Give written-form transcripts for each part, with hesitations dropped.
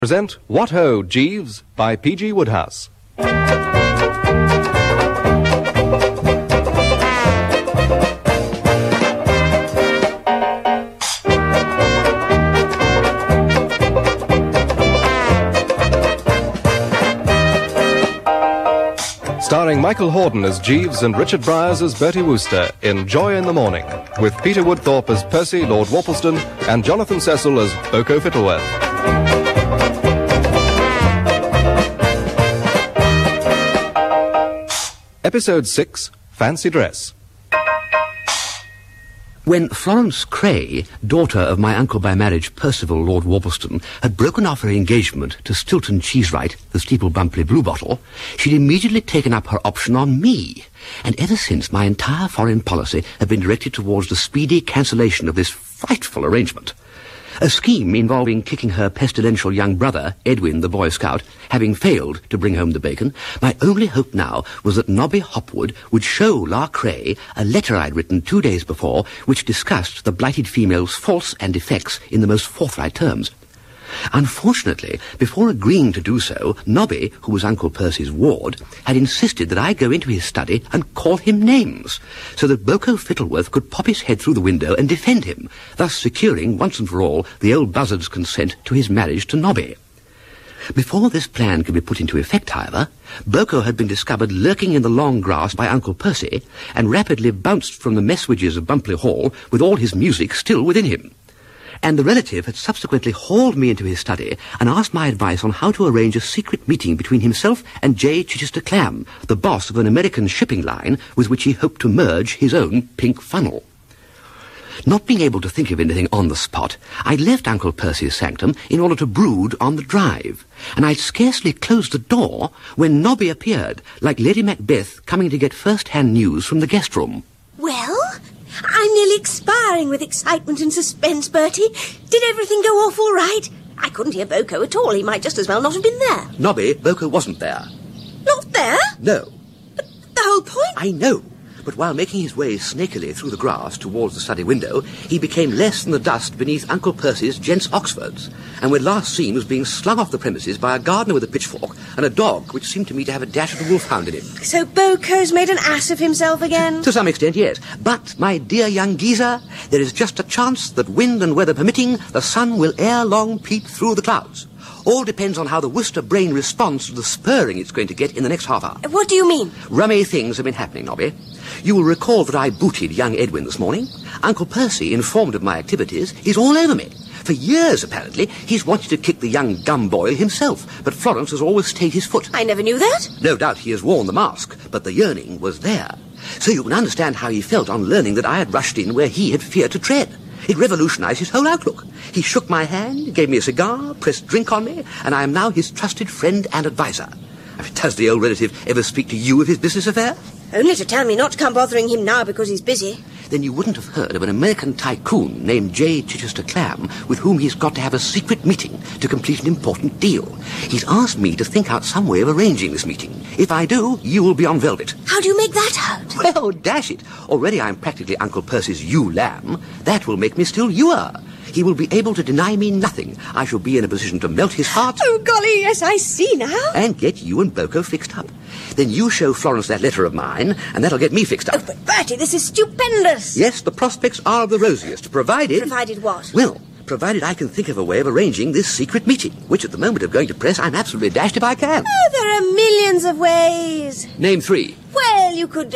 Present What Ho, Jeeves by P.G. Woodhouse. Starring Michael Hordern as Jeeves and Richard Bryars as Bertie Wooster in Joy in the Morning, with Peter Woodthorpe as Percy, Lord Worplesdon, and Jonathan Cecil as Boko Fittleworth. Episode 6, Fancy Dress. When Florence Cray, daughter of my uncle by marriage Percival Lord Worplesdon, had broken off her engagement to Stilton Cheesewright, the Steeple Bumpley Bluebottle, she'd immediately taken up her option on me. And ever since, my entire foreign policy had been directed towards the speedy cancellation of this frightful arrangement. A scheme involving kicking her pestilential young brother, Edwin the Boy Scout, having failed to bring home the bacon, my only hope now was that Nobby Hopwood would show La Cray a letter I'd written 2 days before which discussed the blighted female's faults and defects in the most forthright terms. Unfortunately, before agreeing to do so, Nobby, who was Uncle Percy's ward, had insisted that I go into his study and call him names, so that Boko Fittleworth could pop his head through the window and defend him, thus securing, once and for all, the old buzzard's consent to his marriage to Nobby. Before this plan could be put into effect, however, Boko had been discovered lurking in the long grass by Uncle Percy, and rapidly bounced from the messwages of Bumpley Hall with all his music still within him. And the relative had subsequently hauled me into his study and asked my advice on how to arrange a secret meeting between himself and J. Chichester Clam, the boss of an American shipping line with which he hoped to merge his own pink funnel. Not being able to think of anything on the spot, I'd left Uncle Percy's sanctum in order to brood on the drive, and I'd scarcely closed the door when Nobby appeared, like Lady Macbeth coming to get first-hand news from the guest room. Well, I'm nearly expiring with excitement and suspense, Bertie. Did everything go off all right? I couldn't hear Boko at all. He might just as well not have been there. Nobby, Boko wasn't there. Not there? No. But the whole point... I know. But while making his way snakily through the grass towards the study window, he became less than the dust beneath Uncle Percy's gents' Oxfords, and when last seen was being slung off the premises by a gardener with a pitchfork and a dog which seemed to me to have a dash of the wolfhound in him. So Boko's made an ass of himself again? To some extent, yes. But, my dear young geezer, there is just a chance that, wind and weather permitting, the sun will ere long peep through the clouds. All depends on how the Worcester brain responds to the spurring it's going to get in the next half hour. What do you mean? Rummy things have been happening, Nobby. You will recall that I booted young Edwin this morning. Uncle Percy, informed of my activities, is all over me. For years, apparently, he's wanted to kick the young gumboil himself, but Florence has always stayed his foot. I never knew that. No doubt he has worn the mask, but the yearning was there. So you can understand how he felt on learning that I had rushed in where he had feared to tread. It revolutionized his whole outlook. He shook my hand, gave me a cigar, pressed drink on me, and I am now his trusted friend and adviser. Does the old relative ever speak to you of his business affair? Only to tell me not to come bothering him now because he's busy. Then you wouldn't have heard of an American tycoon named J. Chichester Clam with whom he's got to have a secret meeting to complete an important deal. He's asked me to think out some way of arranging this meeting. If I do, you will be on velvet. How do you make that out? Well, dash it. Already I'm practically Uncle Percy's ewe lamb. That will make me still ewer. He will be able to deny me nothing. I shall be in a position to melt his heart. Oh, golly, yes, I see now. And get you and Boko fixed up. Then you show Florence that letter of mine, and that'll get me fixed up. Oh, but Bertie, this is stupendous. Yes, the prospects are of the rosiest, provided... Provided what? Well, provided I can think of a way of arranging this secret meeting, which at the moment of going to press, I'm absolutely dashed if I can. Oh, there are millions of ways. Name 3. Well, you could...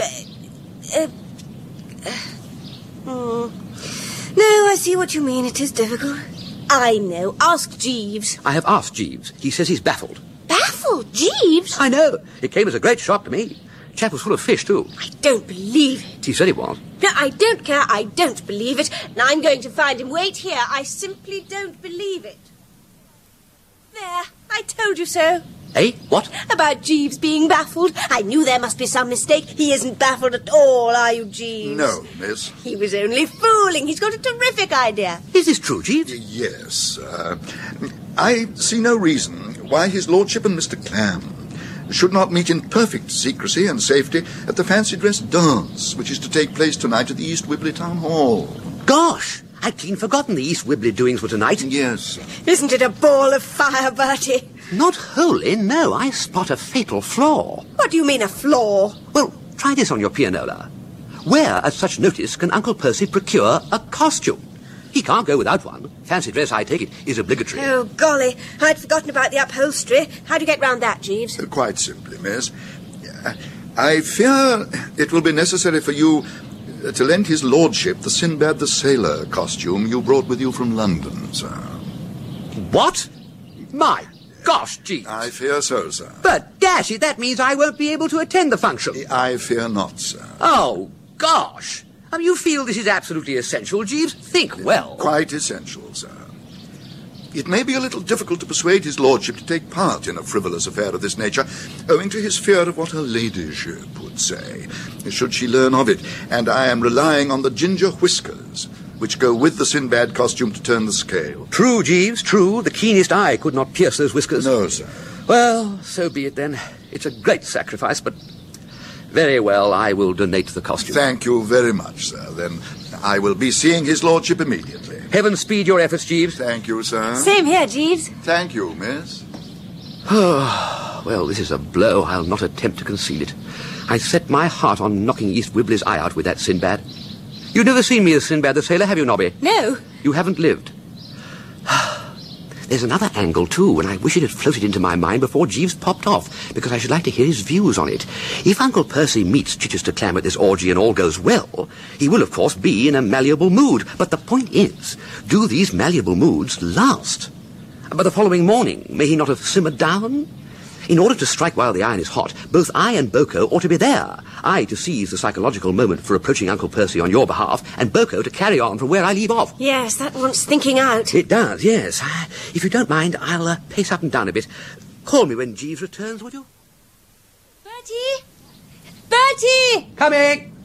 No, I see what you mean. It is difficult. I know. Ask Jeeves. I have asked Jeeves. He says he's baffled. Baffled? Jeeves? I know. It came as a great shock to me. Chap was full of fish, too. I don't believe it. He said he was. No, I don't care. I don't believe it. Now I'm going to find him. Wait here. I simply don't believe it. There. I told you so. Eh? What? About Jeeves being baffled. I knew there must be some mistake. He isn't baffled at all, are you, Jeeves? No, miss. He was only fooling. He's got a terrific idea. Is this true, Jeeves? Yes. I see no reason why his lordship and Mr. Clam should not meet in perfect secrecy and safety at the fancy dress dance, which is to take place tonight at the East Wibley Town Hall. Gosh! I'd clean forgotten the East Wibbly doings were tonight. Yes. Isn't it a ball of fire, Bertie? Not wholly, no. I spot a fatal flaw. What do you mean, a flaw? Well, try this on your pianola. Where, at such notice, can Uncle Percy procure a costume? He can't go without one. Fancy dress, I take it, is obligatory. Oh, golly. I'd forgotten about the upholstery. How do you get round that, Jeeves? Quite simply, miss. I fear it will be necessary for you to lend his lordship the Sinbad the Sailor costume you brought with you from London, sir. What? My gosh, Jeeves. I fear so, sir. But, dash it, that means I won't be able to attend the function. I fear not, sir. Oh, gosh. I mean, you feel this is absolutely essential, Jeeves? Think well. Quite essential, sir. It may be a little difficult to persuade his lordship to take part in a frivolous affair of this nature, owing to his fear of what her ladyship would say, should she learn of it, and I am relying on the ginger whiskers, which go with the Sinbad costume to turn the scale. True, Jeeves, true. The keenest eye could not pierce those whiskers. No, sir. Well, so be it then. It's a great sacrifice, but very well, I will donate the costume. Thank you very much, sir. Then I will be seeing his lordship immediately. Heaven speed your efforts, Jeeves. Thank you, sir. Same here, Jeeves. Thank you, miss. Well, this is a blow. I'll not attempt to conceal it. I set my heart on knocking East Wibbly's eye out with that Sinbad. You've never seen me as Sinbad the Sailor, have you, Nobby? No. You haven't lived. There's another angle, too, and I wish it had floated into my mind before Jeeves popped off, because I should like to hear his views on it. If Uncle Percy meets Chichester Clam at this orgy and all goes well, he will, of course, be in a malleable mood. But the point is, do these malleable moods last? By the following morning, may he not have simmered down? In order to strike while the iron is hot, both I and Boko ought to be there. I to seize the psychological moment for approaching Uncle Percy on your behalf, and Boko to carry on from where I leave off. Yes, that wants thinking out. It does, yes. If you don't mind, I'll pace up and down a bit. Call me when Jeeves returns, would you? Bertie? Bertie! Coming!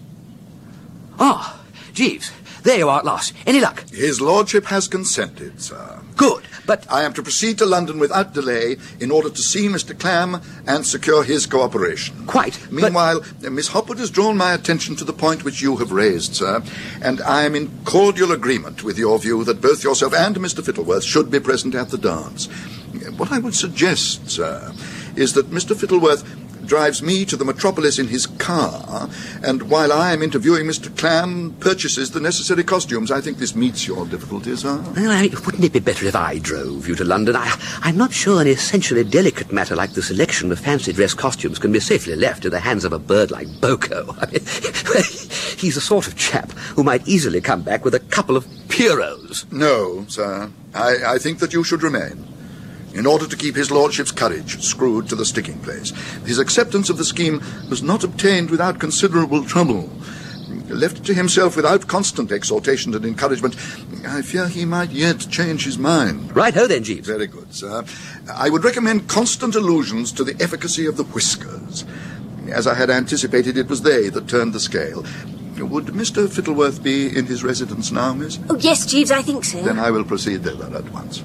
Ah, Jeeves, there you are at last. Any luck? His lordship has consented, sir. Good, but I am to proceed to London without delay in order to see Mr. Clam and secure his cooperation. Quite. Meanwhile, Miss Hopwood has drawn my attention to the point which you have raised, sir, and I am in cordial agreement with your view that both yourself and Mr. Fittleworth should be present at the dance. What I would suggest, sir, is that Mr. Fittleworth drives me to the metropolis in his car, and while I am interviewing Mr. Clam, purchases the necessary costumes. I think this meets your difficulties, sir. Well, wouldn't it be better if I drove you to London? I'm not sure an essentially delicate matter like the selection of fancy dress costumes can be safely left in the hands of a bird like Boko. I mean, he's the sort of chap who might easily come back with a couple of Pierrots. No, sir. I think that you should remain, in order to keep his lordship's courage screwed to the sticking place. His acceptance of the scheme was not obtained without considerable trouble. Left to himself without constant exhortation and encouragement, I fear he might yet change his mind. Right-ho then, Jeeves. Very good, sir. I would recommend constant allusions to the efficacy of the whiskers. As I had anticipated, it was they that turned the scale. Would Mr. Fittleworth be in his residence now, miss? Oh, yes, Jeeves, I think so. Then I will proceed thither at once.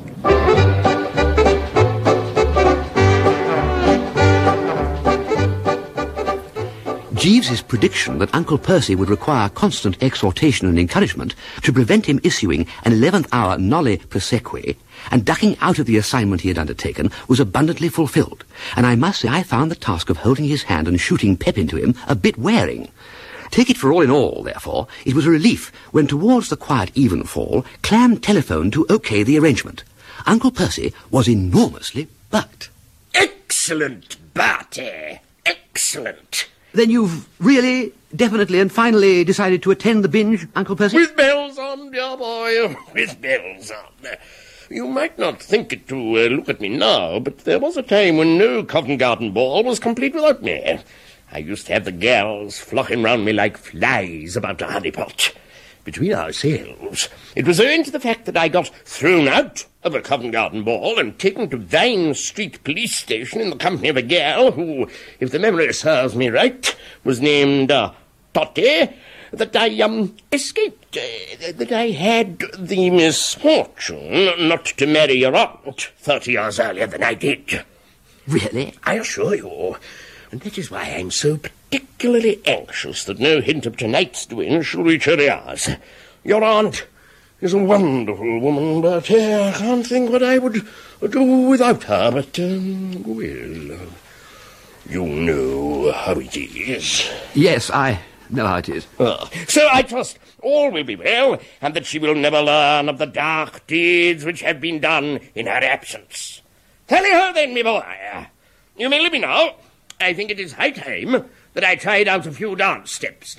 Jeeves's prediction that Uncle Percy would require constant exhortation and encouragement to prevent him issuing an 11th-hour nolle prosequi and ducking out of the assignment he had undertaken was abundantly fulfilled, and I must say I found the task of holding his hand and shooting pep into him a bit wearing. Take it for all in all, therefore, it was a relief when towards the quiet evenfall Clam telephoned to OK the arrangement. Uncle Percy was enormously bucked. Excellent, Bertie. Excellent. Then you've really, definitely and finally decided to attend the binge, Uncle Percy? With bells on, dear boy, with bells on. You might not think it to look at me now, but there was a time when no Covent Garden ball was complete without me. I used to have the gals flocking round me like flies about a honeypot. Between ourselves, it was owing to the fact that I got thrown out of a Covent Garden ball and taken to Vine Street police station in the company of a girl who, if the memory serves me right, was named Totty, that I escaped, that I had the misfortune not to marry your aunt 30 years earlier than I did. Really? I assure you. And that is why I'm so particularly anxious that no hint of tonight's doings shall reach her ears. Your aunt is a wonderful woman, but I can't think what I would do without her, but, well, you know how it is. Yes, I know how it is. So I trust all will be well, and that she will never learn of the dark deeds which have been done in her absence. Tally ho then, me boy. You may leave me now. I think it is high time that I tried out a few dance steps.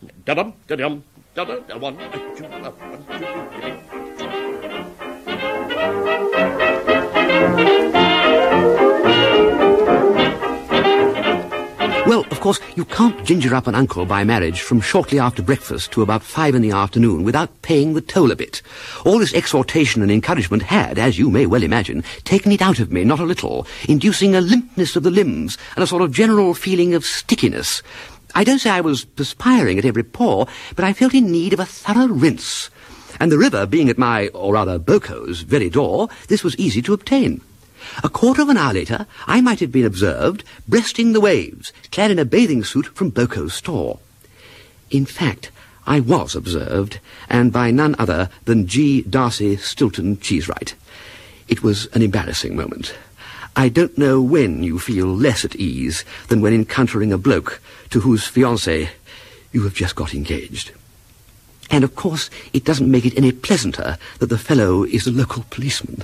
Well, of course, you can't ginger up an uncle by marriage from shortly after breakfast to about 5 in the afternoon without paying the toll a bit. All this exhortation and encouragement had, as you may well imagine, taken it out of me not a little, inducing a limpness of the limbs and a sort of general feeling of stickiness. I don't say I was perspiring at every pore, but I felt in need of a thorough rinse. And the river being at my, or rather Boco's, very door, this was easy to obtain. A quarter of an hour later, I might have been observed breasting the waves, clad in a bathing suit from Boco's store. In fact, I was observed, and by none other than G. Darcy Stilton Cheesewright. It was an embarrassing moment. I don't know when you feel less at ease than when encountering a bloke to whose fiancée you have just got engaged. And, of course, it doesn't make it any pleasanter that the fellow is a local policeman.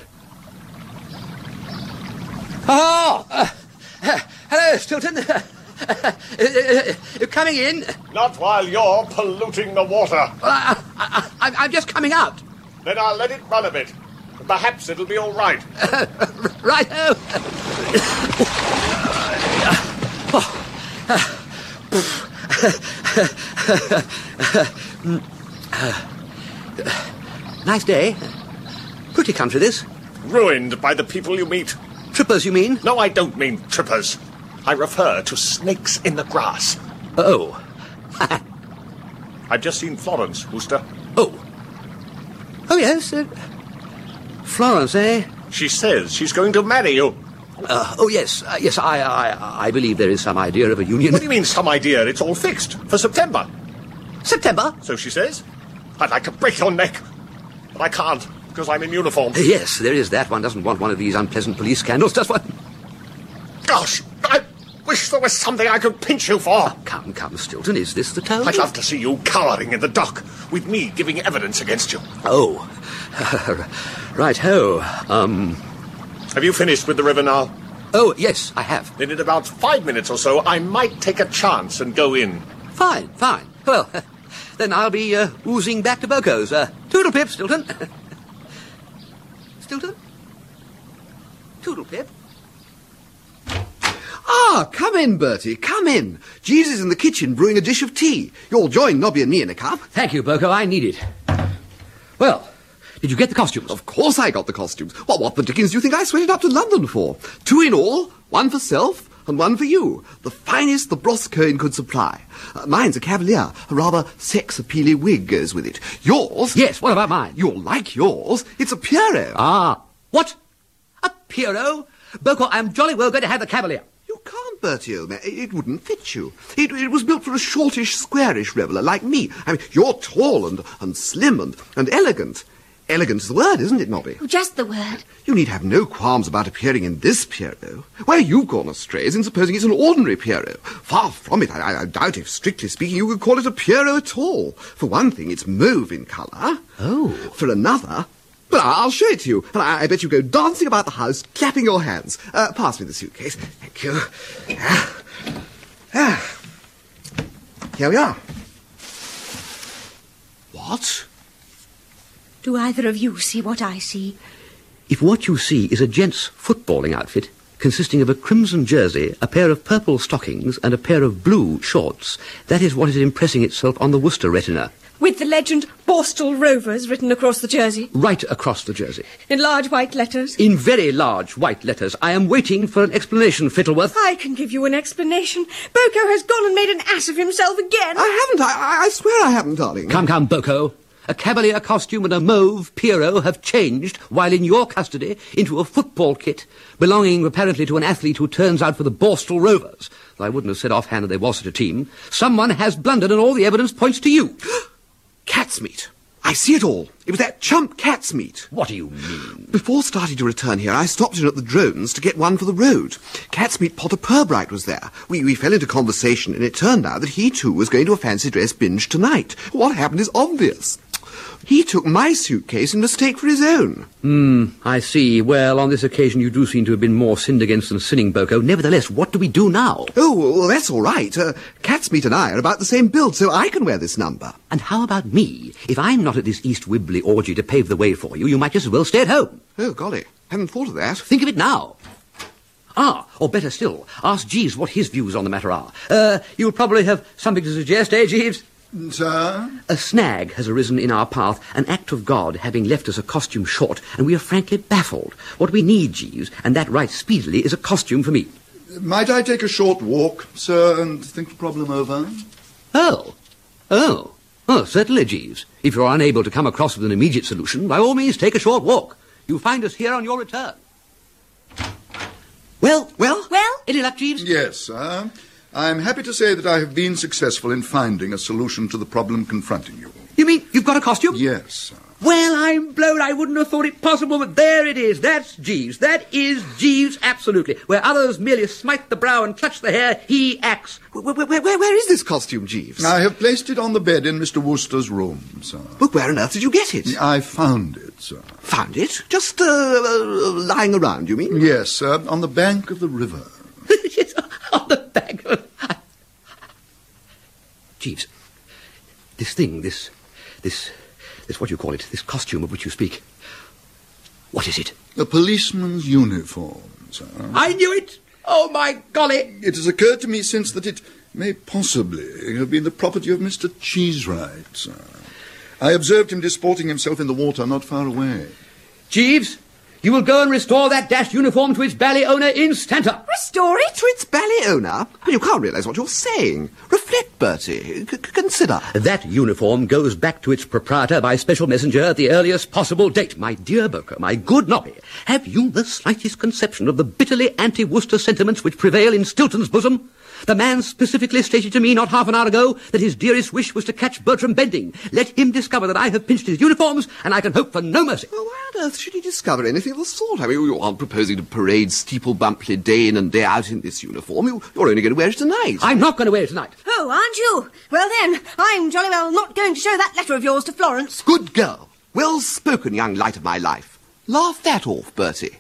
Oh! Hello, Stilton. You're coming in? Not while you're polluting the water. I'm just coming out. Then I'll let it run a bit. Perhaps it'll be all right. Righto. Nice day. Pretty country, this. Ruined by the people you meet. Trippers, you mean? No, I don't mean trippers. I refer to snakes in the grass. Oh. I've just seen Florence, Wooster. Oh. Oh, yes. Florence, eh? She says she's going to marry you. Oh, yes. Yes, I believe there is some idea of a union. What do you mean, some idea? It's all fixed. For September. September? So she says. I'd like to break your neck. But I can't, because I'm in uniform. Yes, there is that. One doesn't want one of these unpleasant police scandals, does one? Gosh, I wish there was something I could pinch you for. Oh, come, Stilton, is this the tone? I'd love to see you cowering in the dock, with me giving evidence against you. Oh. Right-ho. Have you finished with the river now? Oh, yes, I have. Then in about 5 minutes or so, I might take a chance and go in. Fine. Well, then I'll be oozing back to Boco's. Toodle-pip, Stilton. Stilton? Toodle-pip. Ah, come in, Bertie, come in. Jeeves is in the kitchen brewing a dish of tea. You'll join Nobby and me in a cup. Thank you, Boco, I need it. Well, did you get the costumes? Of course I got the costumes. Well, what the dickens do you think I sweated up to London for? 2 in all, 1 for self and 1 for you. The finest the Broscoin could supply. Mine's a cavalier. A rather sex-appealing wig goes with it. Yours? Yes, what about mine? You'll like yours. It's a Pierrot. Ah, what? A Pierrot? Boco, I'm jolly well going to have the cavalier. You can't, Bertie, old man. It wouldn't fit you. It was built for a shortish, squarish reveller like me. I mean, you're tall and slim and elegant. Elegant is the word, isn't it, Nobby? Oh, just the word. You need have no qualms about appearing in this Pierrot. Where you've gone astray is in supposing it's an ordinary Pierrot. Far from it. I doubt if, strictly speaking, you could call it a Pierrot at all. For one thing, it's mauve in colour. Oh. For another... Well, I'll show it to you, and I bet you go dancing about the house, clapping your hands. Pass me the suitcase. Thank you. Here we are. What? Do either of you see what I see? If what you see is a gent's footballing outfit consisting of a crimson jersey, a pair of purple stockings, and a pair of blue shorts, that is what is impressing itself on the Worcester retina. With the legend Borstal Rovers written across the jersey. Right across the jersey. In large white letters. In very large white letters. I am waiting for an explanation, Fittleworth. I can give you an explanation. Boco has gone and made an ass of himself again. I haven't. I swear I haven't, darling. Come, Boco. A cavalier costume and a mauve Pierrot have changed, while in your custody, into a football kit, belonging apparently to an athlete who turns out for the Borstal Rovers. Though I wouldn't have said offhand that there was such a team. Someone has blundered and all the evidence points to you. Cat's meat. I see it all. It was that chump Catsmeat. What do you mean? Before starting to return here, I stopped in at the Drones to get one for the road. Catsmeat Potter Purbright was there. We fell into conversation, and it turned out that he too was going to a fancy dress binge tonight. What happened is obvious. He took my suitcase in mistake for his own. I see. Well, on this occasion you do seem to have been more sinned against than sinning, Boko. Nevertheless, what do we do now? Oh, well, that's all right. Catsmeat and I are about the same build, so I can wear this number. And how about me? If I'm not at this East Wibley orgy to pave the way for you, you might just as well stay at home. Oh, golly. Hadn't thought of that. Think of it now. Or better still, ask Jeeves what his views on the matter are. You'll probably have something to suggest, eh, Jeeves? Sir? A snag has arisen in our path, an act of God having left us a costume short, and we are frankly baffled. What we need, Jeeves, and that right speedily, is a costume for me. Might I take a short walk, sir, and think the problem over? Oh, certainly, Jeeves. If you're unable to come across with an immediate solution, by all means, take a short walk. You'll find us here on your return. Well? Any luck, Jeeves? Yes, sir. I'm happy to say that I have been successful in finding a solution to the problem confronting you. You mean you've got a costume? Yes, sir. Well, I'm blown. I wouldn't have thought it possible, but there it is. That's Jeeves. That is Jeeves, absolutely. Where others merely smite the brow and clutch the hair, he acts. Where is this costume, Jeeves? I have placed it on the bed in Mr. Wooster's room, sir. But where on earth did you get it? I found it, sir. Found it? Just lying around, you mean? Yes, sir, on the bank of the river. Yes, on the bank of... Jeeves, this what do you call it, this costume of which you speak, what is it? A policeman's uniform, sir. I knew it! Oh, my golly! It has occurred to me since that it may possibly have been the property of Mr. Cheesewright, sir. I observed him disporting himself in the water not far away. Jeeves, you will go and restore that dashed uniform to its bally owner instanter. Restore it? To its bally owner? You can't realise what you're saying. Reflect, Bertie. Consider. That uniform goes back to its proprietor by special messenger at the earliest possible date. My dear Boko, my good Nobby, have you the slightest conception of the bitterly anti-Worcester sentiments which prevail in Stilton's bosom? The man specifically stated to me not half an hour ago that his dearest wish was to catch Bertram Bending. Let him discover that I have pinched his uniforms, and I can hope for no mercy. Well, why on earth should he discover anything of the sort? I mean, you aren't proposing to parade Steeple Bumpley day in and day out in this uniform. You're only going to wear it tonight. I'm not going to wear it tonight. Oh, aren't you? Well then, I'm jolly well not going to show that letter of yours to Florence. Good girl. Well spoken, young light of my life. Laugh that off, Bertie.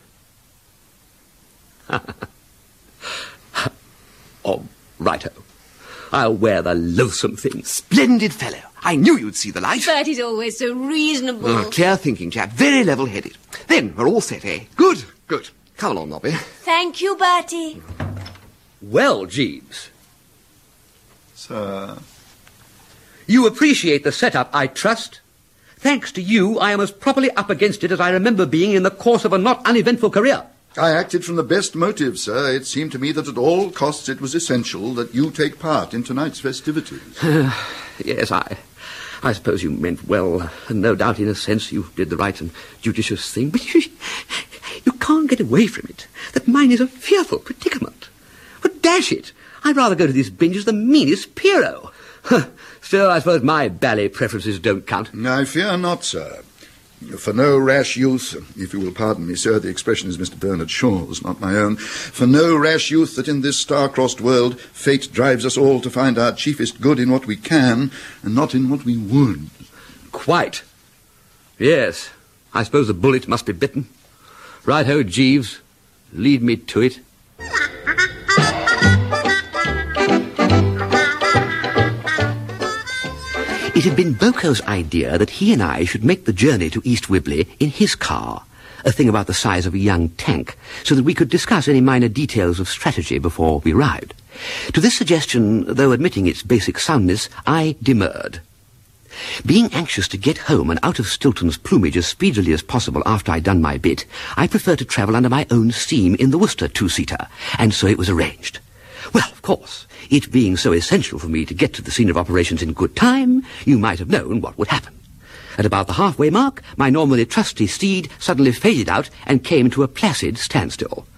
Oh, righto. I'll wear the loathsome thing. Splendid fellow. I knew you'd see the light. Bertie's always so reasonable. Clear thinking chap. Very level-headed. Then, we're all set, eh? Good. Come along, Nobby. Thank you, Bertie. Well, Jeeves. Sir? You appreciate the setup, I trust. Thanks to you, I am as properly up against it as I remember being in the course of a not uneventful career. I acted from the best motive, sir. It seemed to me that at all costs it was essential that you take part in tonight's festivities. Yes, I suppose you meant well, and no doubt in a sense you did the right and judicious thing, but you can't get away from it, that mine is a fearful predicament. But dash it, I'd rather go to this binge as the meanest Pierrot. Still, I suppose my ballet preferences don't count. I fear not, sir. For no rash youth, if you will pardon me, sir, the expression is Mr. Bernard Shaw's, not my own, for no rash youth that in this star-crossed world fate drives us all to find our chiefest good in what we can, and not in what we would. Quite. Yes, I suppose the bullet must be bitten. Right-ho, Jeeves. Lead me to it. It had been Boko's idea that he and I should make the journey to East Wibley in his car, a thing about the size of a young tank, so that we could discuss any minor details of strategy before we arrived. To this suggestion, though admitting its basic soundness, I demurred. Being anxious to get home and out of Stilton's plumage as speedily as possible after I'd done my bit, I preferred to travel under my own steam in the Worcester two-seater, and so it was arranged. Well, of course, it being so essential for me to get to the scene of operations in good time, you might have known what would happen. At about the halfway mark, my normally trusty steed suddenly faded out and came to a placid standstill.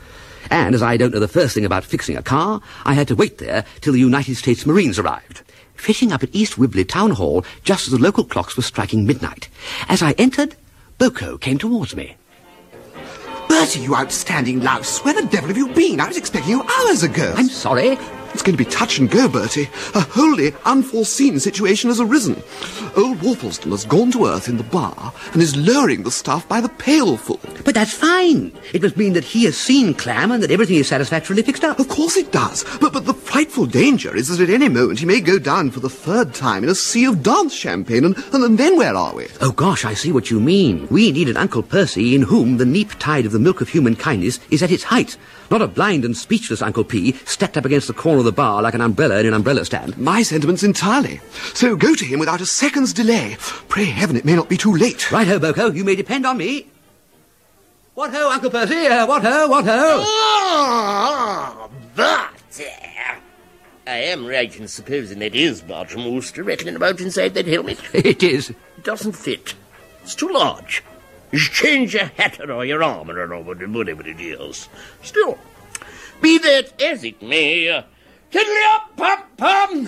And as I don't know the first thing about fixing a car, I had to wait there till the United States Marines arrived. Fitting up at East Wibley Town Hall just as the local clocks were striking midnight. As I entered, Boko came towards me. Bertie, you outstanding louse. Where the devil have you been? I was expecting you hours ago. I'm sorry. It's going to be touch and go, Bertie. A wholly unforeseen situation has arisen. Old Worplesdon has gone to earth in the bar and is lowering the stuff by the pailful. But that's fine. It must mean that he has seen Clam and that everything is satisfactorily fixed up. Of course it does. But the frightful danger is that at any moment he may go down for the third time in a sea of dance champagne, and then where are we? Oh, gosh, I see what you mean. We need an Uncle Percy in whom the neap tide of the milk of human kindness is at its height. Not a blind and speechless Uncle P, stacked up against the corner of the bar like an umbrella in an umbrella stand. My sentiments entirely. So go to him without a second's delay. Pray heaven it may not be too late. Right-ho, Boko, you may depend on me. What-ho, Uncle Percy, what-ho, what-ho? Oh, but I am right in supposing that is Bartram Wooster rattling about inside that helmet. It is. It doesn't fit. It's too large. You should change your hat or your armour or whatever it is. Still, be that as it may, tiddly up, pom-pom!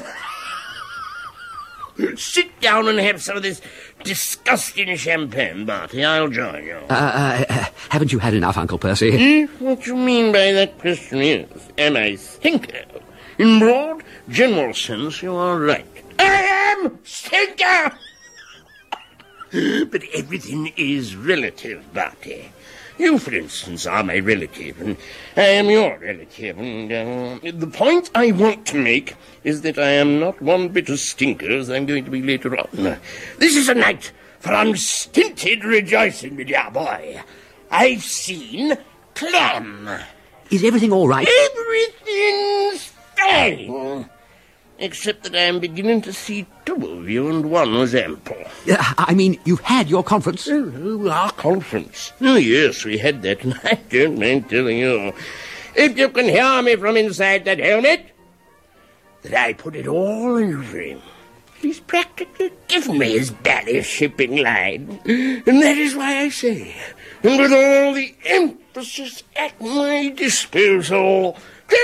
Sit down and have some of this disgusting champagne, Barty. I'll join you. Haven't you had enough, Uncle Percy? What you mean by that question is, am I stinker? In broad, general sense, you are right. I am stinker! But everything is relative, Barty. You, for instance, are my relative, and I am your relative, and the point I want to make is that I am not one bit as stinker as I'm going to be later on. This is a night for unstinted rejoicing, my dear boy. I've seen Clam. Is everything all right? Everything's fine. Except that I am beginning to see two of you, and one was ample. I mean, you've had your conference? Oh, our conference. Oh, yes, we had that, and I don't mind telling you. If you can hear me from inside that helmet, that I put it all over him. He's practically given me his bally shipping line. And that is why I say, and with all the emphasis at my disposal,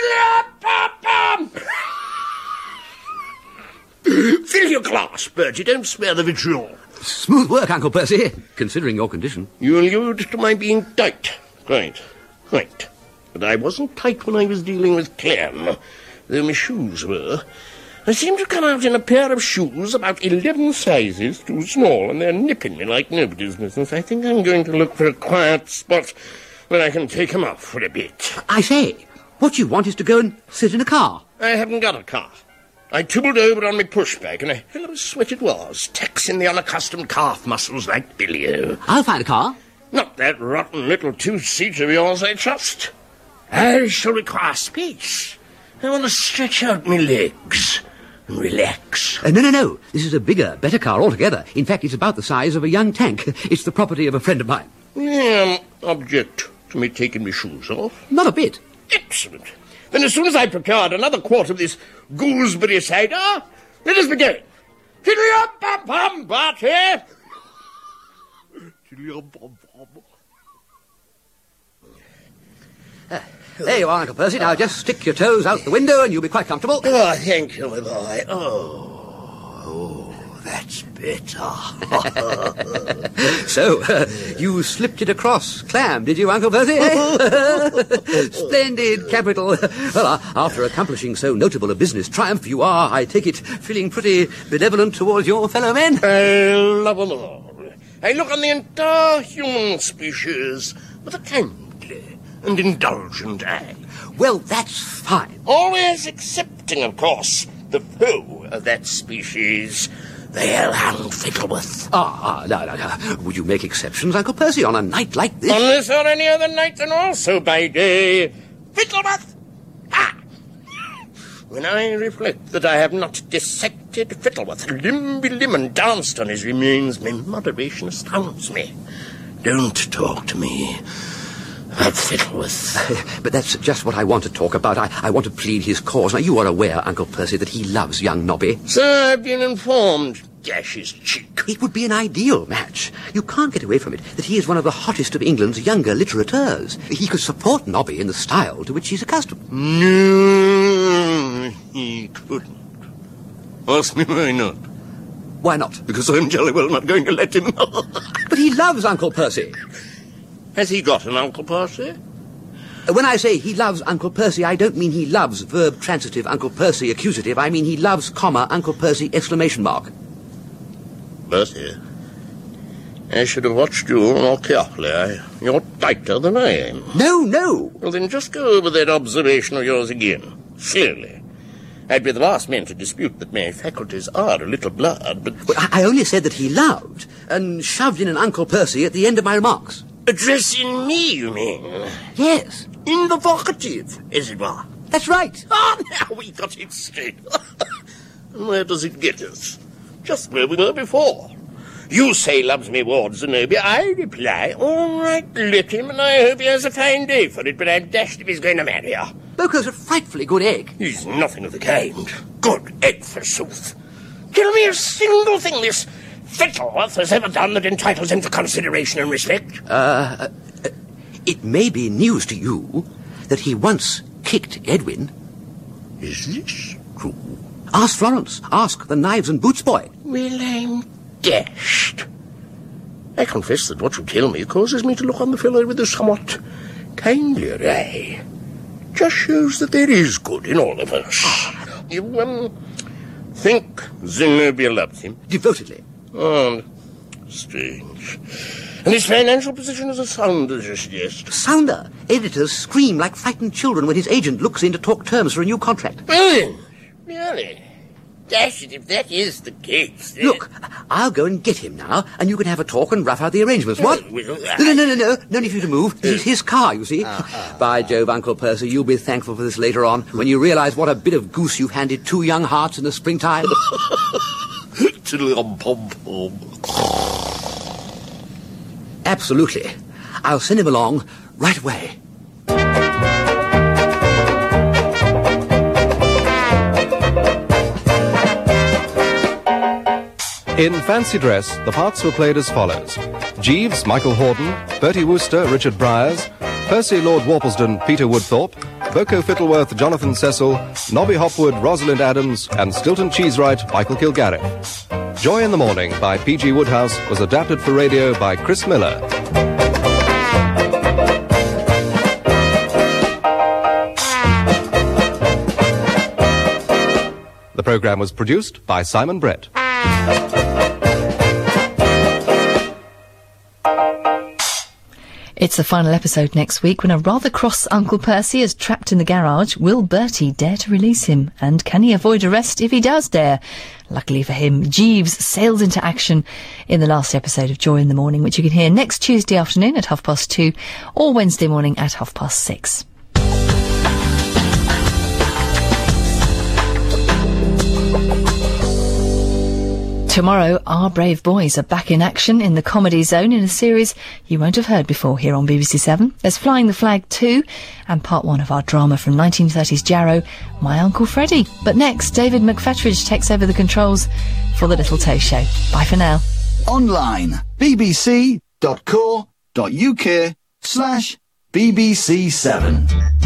fill your glass, Bertie. Don't smear the vitriol. Smooth work, Uncle Percy, considering your condition. You allude to my being tight. Right. But I wasn't tight when I was dealing with Clam, though my shoes were. I seem to come out in a pair of shoes about 11 sizes too small, and they're nipping me like nobody's business. I think I'm going to look for a quiet spot where I can take them off for a bit. I say, what you want is to go and sit in a car. I haven't got a car. I tibbled over on my pushback, and a hell of a sweat it was, taxing the unaccustomed calf muscles like billy-o. I'll find a car. Not that rotten little two-seat of yours, I trust. I shall require space. I want to stretch out my legs and relax. No. This is a bigger, better car altogether. In fact, it's about the size of a young tank. It's the property of a friend of mine. Object to me taking my shoes off? Not a bit. Excellent. Then as soon as I procured another quart of this gooseberry cider, let us begin. Tiddly-up-bum-bum, Barty! Tiddly-up-bum-bum. There you are, Uncle Percy. Now just stick your toes out the window and you'll be quite comfortable. Oh, thank you, my boy. Oh, that's better. So, you slipped it across Clam, did you, Uncle Percy? Splendid, capital. Well, after accomplishing so notable a business triumph, you are, I take it, feeling pretty benevolent towards your fellow men? I love them all. I look on the entire human species with a kindly and indulgent eye. Well, that's fine. Always excepting, of course, the foe of that species, the hellhound Fiddleworth. No. Would you make exceptions, Uncle Percy, on a night like this? On this or any other night, and also by day. Fiddleworth! Ha! When I reflect that I have not dissected Fiddleworth limb by limb and danced on his remains, my moderation astounds me. Don't talk to me about Fiddleworth. But that's just what I want to talk about. I want to plead his cause. Now, you are aware, Uncle Percy, that he loves young Nobby. Sir, I've been informed. dash his cheek. It would be an ideal match. You can't get away from it that he is one of the hottest of England's younger litterateurs. He could support Nobby in the style to which he's accustomed. No, he couldn't. Ask me why not. Why not? Because I'm jolly well not going to let him. But he loves Uncle Percy. Has he got an Uncle Percy? When I say he loves Uncle Percy, I don't mean he loves verb transitive Uncle Percy accusative. I mean he loves, comma, Uncle Percy exclamation mark. Bertie, I should have watched you more carefully. You're tighter than I am. No. Well, then just go over that observation of yours again, slowly. I'd be the last man to dispute that my faculties are a little blurred, but... Well, I only said that he loved, and shoved in an Uncle Percy at the end of my remarks. Addressing me, you mean? Yes. In the vocative, as it were. That's right. Ah, now we got it straight. And where does it get us? Just where we were before. You say loves me, Ward Zenobia. I reply, all right, let him, and I hope he has a fine day for it, but I'm dashed if he's going to marry her. Boco's a frightfully good egg. He's nothing of the kind. Good egg, forsooth. Tell me a single thing this Fittleworth has ever done that entitles him to consideration and respect. It may be news to you that he once kicked Edwin. Is this true? Ask Florence. Ask the knives and boots boy. Well, I'm dashed. I confess that what you tell me causes me to look on the fellow with a somewhat kindlier eye. Just shows that there is good in all of us. You, think Zenobia loves him? Devotedly. Oh, strange. And his financial position is as sound as you suggest. Sounder. Editors scream like frightened children when his agent looks in to talk terms for a new contract. Well then, really, dash it if that is the case. Look, I'll go and get him now, and you can have a talk and rough out the arrangements. What? No need for you to move. This is his car, you see. By Jove, Uncle Percy, you'll be thankful for this later on, when you realise what a bit of goose you've handed two young hearts in the springtime. Tiddly-um-pom-pom. Absolutely. I'll send him along right away. In Fancy Dress, the parts were played as follows. Jeeves, Michael Hordern, Bertie Wooster, Richard Bryars, Percy, Lord Worplesdon, Peter Woodthorpe, Boco Fittleworth, Jonathan Cecil, Nobby Hopwood, Rosalind Adams, and Stilton Cheesewright, Michael Kilgareth. Joy in the Morning by P.G. Woodhouse was adapted for radio by Chris Miller. The programme was produced by Simon Brett. It's the final episode next week when a rather cross Uncle Percy is trapped in the garage. Will Bertie dare to release him? And can he avoid arrest if he does dare? Luckily for him, Jeeves sails into action in the last episode of Joy in the Morning, which you can hear next Tuesday afternoon at 2:30 or Wednesday morning at 6:30. Tomorrow, our brave boys are back in action in the Comedy Zone in a series you won't have heard before here on BBC 7. There's Flying the Flag 2 and part 1 of our drama from 1930s Jarrow, My Uncle Freddy. But next, David McFetridge takes over the controls for The Little Toe Show. Bye for now. Online, bbc.co.uk/BBC7.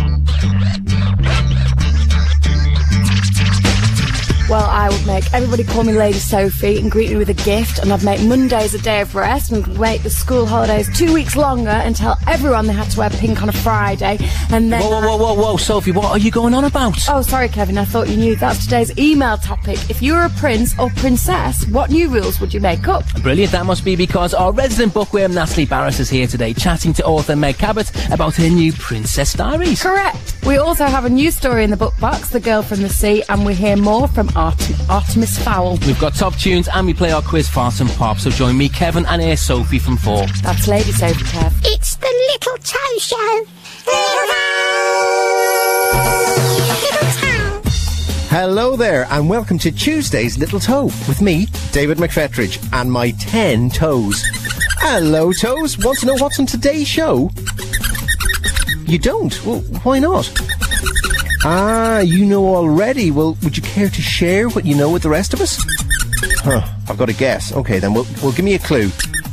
Well, I would make everybody call me Lady Sophie and greet me with a gift, and I'd make Mondays a day of rest and make the school holidays 2 weeks longer and tell everyone they had to wear pink on a Friday, and then... Whoa, Sophie, what are you going on about? Oh, sorry, Kevin, I thought you knew. That's today's email topic. If you were a prince or princess, what new rules would you make up? Brilliant, that must be because our resident bookworm Natalie Barris is here today chatting to author Meg Cabot about her new Princess Diaries. Correct. We also have a new story in the book box, The Girl from the Sea, and we hear more from Artemis Fowl. We've got top tunes and we play our quiz Fart and Pop, so join me, Kevin, and here's Sophie from 4. That's Lady Sophie, Kev. It's the Little Toe Show. Hello there, and welcome to Tuesday's Little Toe with me, David McFetridge, and my 10 toes. Hello, toes. Want to know what's on today's show? You don't? Well, why not? Ah, you know already. Well, would you care to share what you know with the rest of us? I've got a guess. Okay, then, well, give me a clue.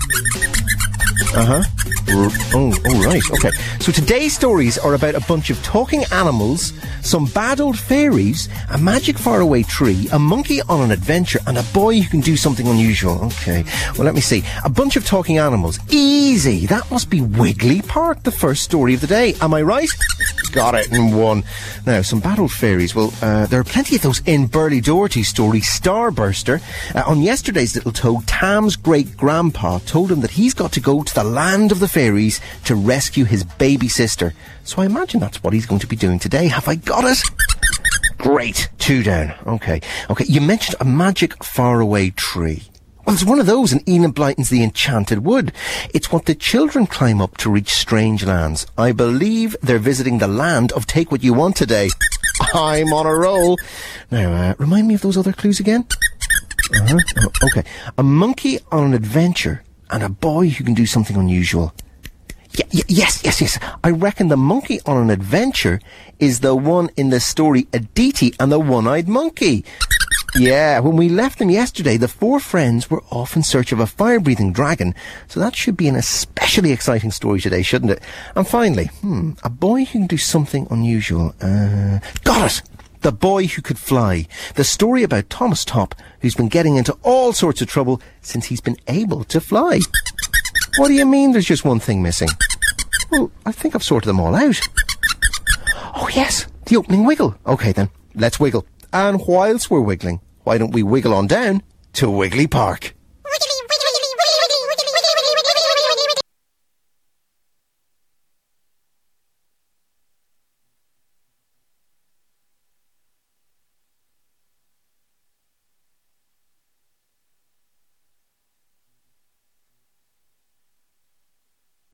Oh, right, okay. So today's stories are about a bunch of talking animals, some bad old fairies, a magic faraway tree, a monkey on an adventure, and a boy who can do something unusual. Okay, well, let me see. A bunch of talking animals. Easy! That must be Wiggly Park, the first story of the day. Am I right? Got it in one. Now, some bad old fairies. Well, there are plenty of those in Burley Doherty's story, Starburster. On yesterday's Little Toad, Tam's great-grandpa told him that he's got to go to the land of the fairies to rescue his baby sister. So I imagine that's what he's going to be doing today. Have I got it? Great. 2 down. Okay, you mentioned a magic faraway tree. Well, there's one of those in Enid Blyton's The Enchanted Wood. It's what the children climb up to reach strange lands. I believe they're visiting the land of Take What You Want today. I'm on a roll. Now, remind me of those other clues again? Okay. A monkey on an adventure and a boy who can do something unusual. Yes. I reckon the monkey on an adventure is the one in the story Aditi and the One-Eyed Monkey. Yeah, when we left them yesterday, the 4 friends were off in search of a fire-breathing dragon, so that should be an especially exciting story today, shouldn't it? And finally, a boy who can do something unusual. Got it! The Boy Who Could Fly. The story about Thomas Topp, who's been getting into all sorts of trouble since he's been able to fly. What do you mean there's just one thing missing? Well, I think I've sorted them all out. Oh, yes, the opening wiggle. Okay, then, let's wiggle. And whilst we're wiggling, why don't we wiggle on down to Wiggly Park?